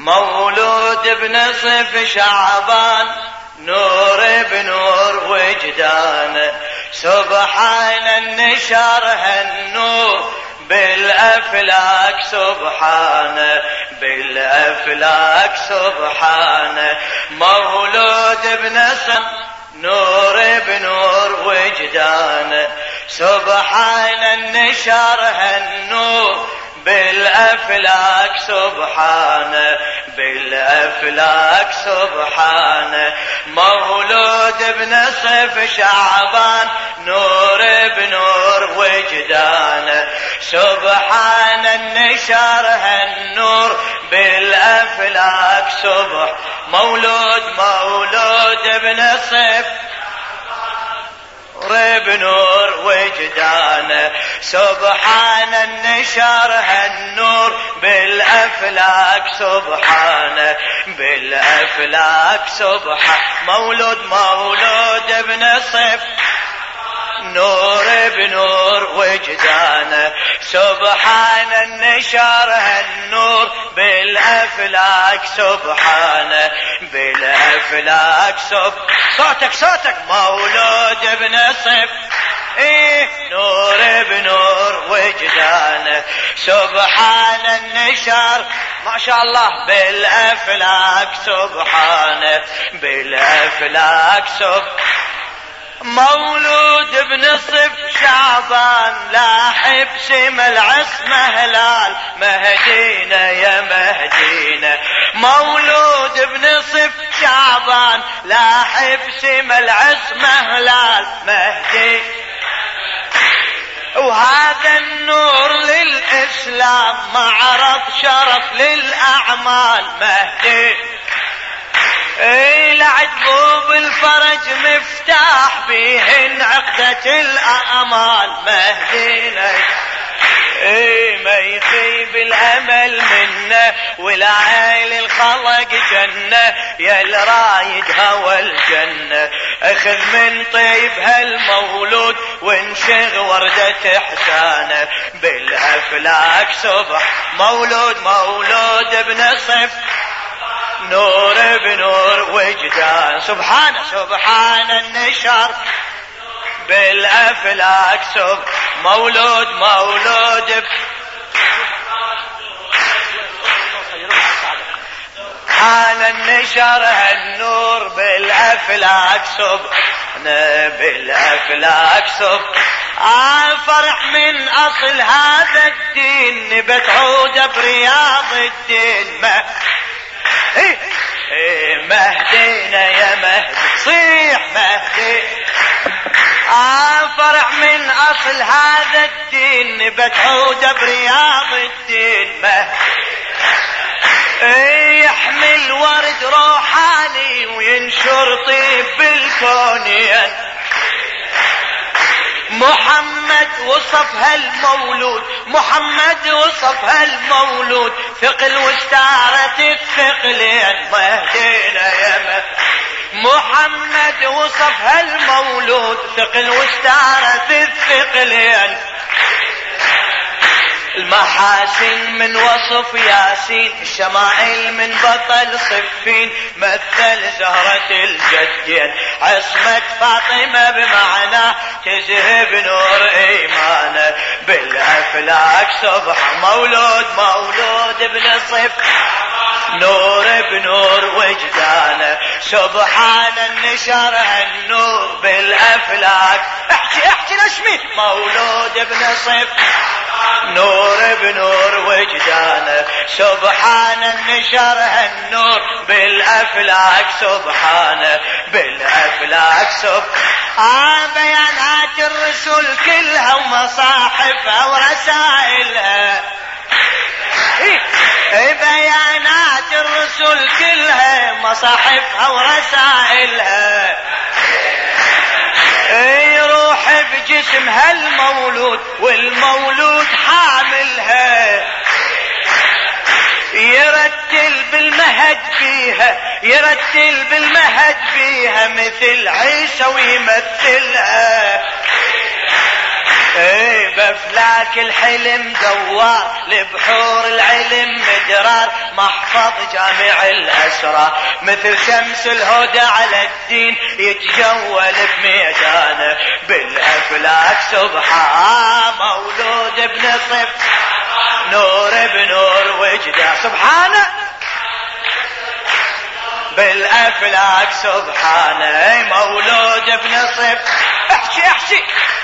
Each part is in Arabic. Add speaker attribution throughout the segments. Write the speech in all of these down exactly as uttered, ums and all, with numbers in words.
Speaker 1: مولود بنصف شعبان نور بنور وجدانه سبحان النشر هالنور بالأفلاك سبحانه بالأفلاك سبحانه مولود بنصف نور بنور وجدانه سبحان النشر هالنور بالأفلاك سبحانه بالأفلاك سبحانه مولود بنصف شعبان نور بنور وجدانه سبحان النشر هالنور بالأفلاك سبح مولود مولود بنصف بنور وجدانه سبحان النشر هالنور بالأفلاك سبحانه بالأفلاك سبحان مولود مولود بنصف نور بنور وجدانه سبحان النشر هالنور بالأفلاك سبحانه بالأفلاك سب صوتك صوتك مولود بنصف ايه نور بنور وجدانه سبحان النشر ما شاء الله بالأفلاك سبحانه بالأفلاك سب مولود بنصف شعبان لاحب سم العصمة هلال مهدينا يا مهدينا مولود بنصف شعبان لاحب سم العصمة هلال مهدي وهذا النور للإسلام معرض شرف للأعمال مهدي اي لعجبوب الفرج مفتاح بيهن عقدة الامال مهدينا اي ما يخيب الامل منا والعيل الخلق جنة يا الرايد هوى الجنة اخذ من طيب هالمولود وانشغ وردة احسانه بالافلاك صبح مولود مولود بنصف نور بنور وجدان سبحان سبحان النشر بالأفلاك سب مولود مولود سبحان النشر هالنور بالأفلاك سب بالأفلاك سب آه فرح من أصل هذا الدين نبت عودة برياض الدين ما إيه إيه مهدينا يا مهدي صيح مهدي آه فرح من أصل هذا الدين نبت عودة برياض الدين مهدي إيه يحمل ورد روحاني وينشر طيب بالكونين محمد وصف هالمولود محمد وصف هالمولود ثقل واستعارة الثقلين مهدينا يا مهدي محمد وصف هالمولود ثقل واستعارة الثقلين المحاسن من وصف ياسين الشمائل من بطل صفين مثل زهرة الجدين عصمة فاطمة بمعنى تزهب نور ايمانه بالافلاك صبح مولود مولود بنصف نور بنور وجدانه سبحان النشر النور بالافلاك احكي احكي نشمي مولود بنصف نور بنور وجدانه سبحان النشر هالنور بالأفلاك سبحانه بالأفلاك سب آه بيانات الرسل كلها ومصاحفها ورسائلها إيه بيانات الرسل كلها مصاحفها ورسائلها يروح بجسم هالمولود والمولود حاملها يرتل بالمهد فيها يرتل بالمهد فيها مثل عيسى ويمثلها ايه بفلاك الحلم دوار لبحور العلم مدرار محفظ جامع الاسرى مثل شمس الهدى على الدين يتجول بميدانه بالافلاك سبحان مولود ابن صف نور بنور وجده سبحانه بالافلاك سبحانه مولود ابن صف احشي احشي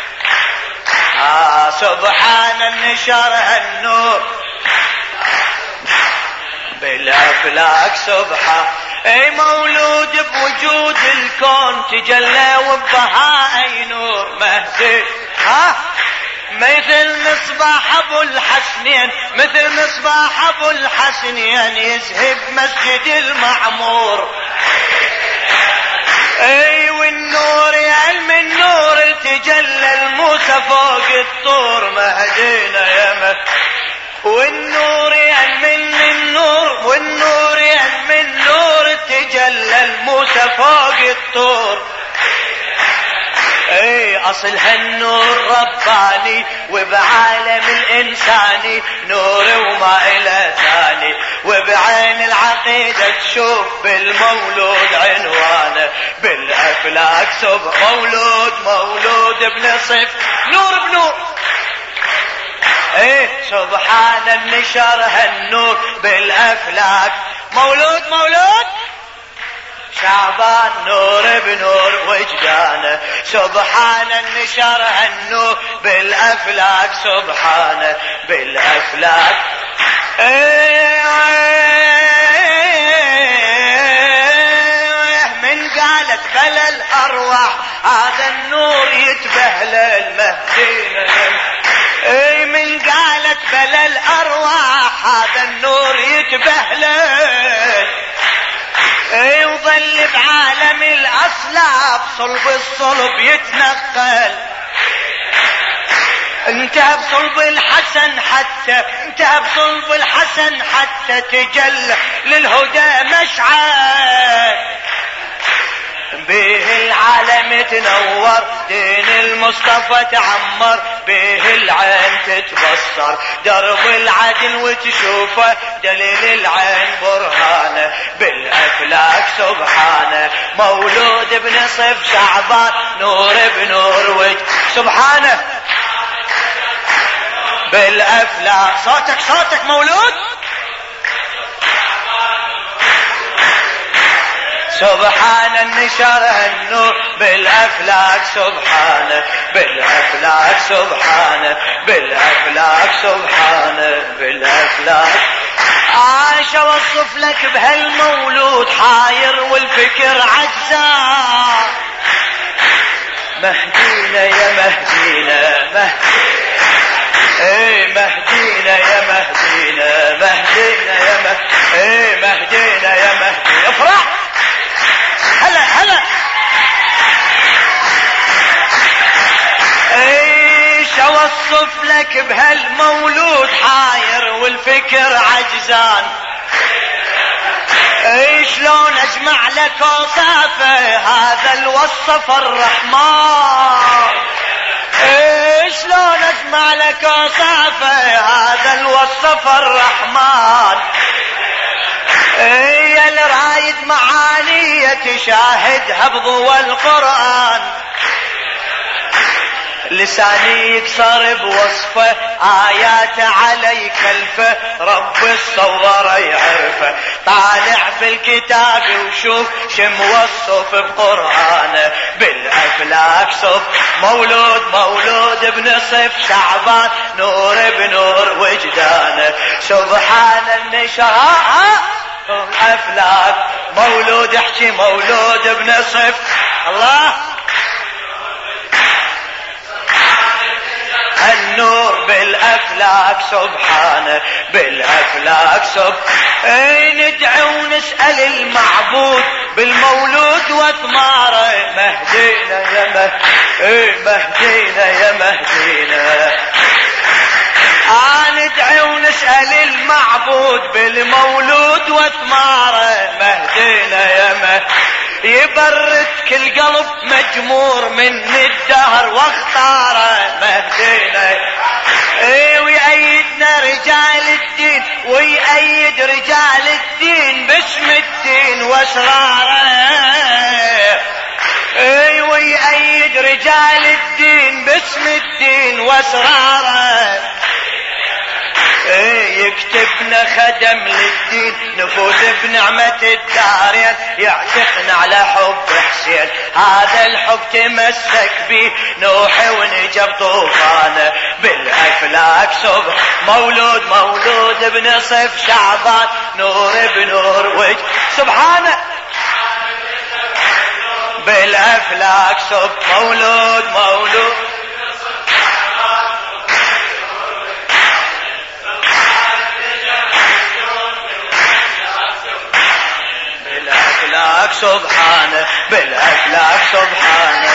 Speaker 1: آه سبحان النشر هالنور بالافلاك سبحان اي مولود بوجود الكون تجلى وبهاء اي نور مهدي ها مثل مصباح ابو الحسنين مثل مصباح ابو الحسنين يذهب مسجد المعمور اي والنور يا علم النور تجلى الموسى فوق الطور مهدينا يا مهد والنور يا علم النور والنور يا علم النور تجلى الموسى فوق الطور اي اصل هالنور رباني وبعالم الانساني نور وما الى ثاني وبعين العقيدة تشوف بالمولود عنوانه بالافلاك سب مولود مولود ابن صف نور بنور ايه سبحان النشر هالنور بالافلاك مولود مولود شعبان نور بنور وجدانه سبحان النشر هالنور بالافلاك سبحانه بالافلاك من قالت بلا الارواح هذا النور يتبهل المهدينا اي من قالت بلا الارواح هذا النور يتبهل اي وظل بعالم الاصلاب صلب الصلب يتنقل انتهى بصلب الحسن حتى انتهى بصلب الحسن حتى تجلى للهدى مشعل به العالم تنور دين المصطفى تعمر به العين تتبصر درب العدل وتشوفه دليل العين برهانه بالافلاك سبحانه مولود ابن صف شعبان نور بنور وجه سبحانه بالافلاك صوتك صوتك مولود سبحان النشر النور بالافلاك سبحانه بالافلاك سبحانه بالافلاك سبحانه بالافلاك عاش اوصف لك بهالمولود حاير والفكر عجزان مهدينا يا مهدينا مهدينا ايه مهدينا يا مهدينا مهدينا يا مهدينا ايه مهدينا يا مهدي افرح هلا هلا ايش اوصف لك بهالمولود حاير والفكر عجزان ايش لون اجمع لك اوصافه هذا الوصف الرحمن ايش لون اجمع لك اوصافه هذا الوصف الرحمن اي الرايد معاني تشاهدها بضوء القرآن لساني يكسر بوصفه آيات علي كلفه رب الصور يعرفه طالع في الكتاب وشوف شم وصف بقرآنه بالأفلاك صف مولود مولود ابن صف شعبان نور بنور وجدانه سبحان النشاء أفلاك مولود احكي مولود ابن صف الله النور بالافلاك سبحانه بالافلاك سب اي ندعي ونسال المعبود بالمولود وثماره مهدينا يا مهدينا اي مهدينا يا مهدينا آه ندعي ونسال المعبود بالمولود وثماره مهدينا يا مهدينا يبرد كل قلب مجمور من الدهر واختاره مهدينا. اي ويأيدنا رجال الدين ويأيد رجال الدين باسم الدين واسراره. اي ويأيد رجال الدين باسم الدين واسراره. يكتبنا خدم للدين نفوز بنعمة الدارين يعتقنا على حب حسين. هذا الحب تمسك بيه نوح ونجب طوفانه بالأفلاك صبح مولود مولود بنصف شعبان نور بنور وجه سبحانه بالأفلاك صبح مولود مولود بالأفلاك سبحانه بالأفلاك سبحانه.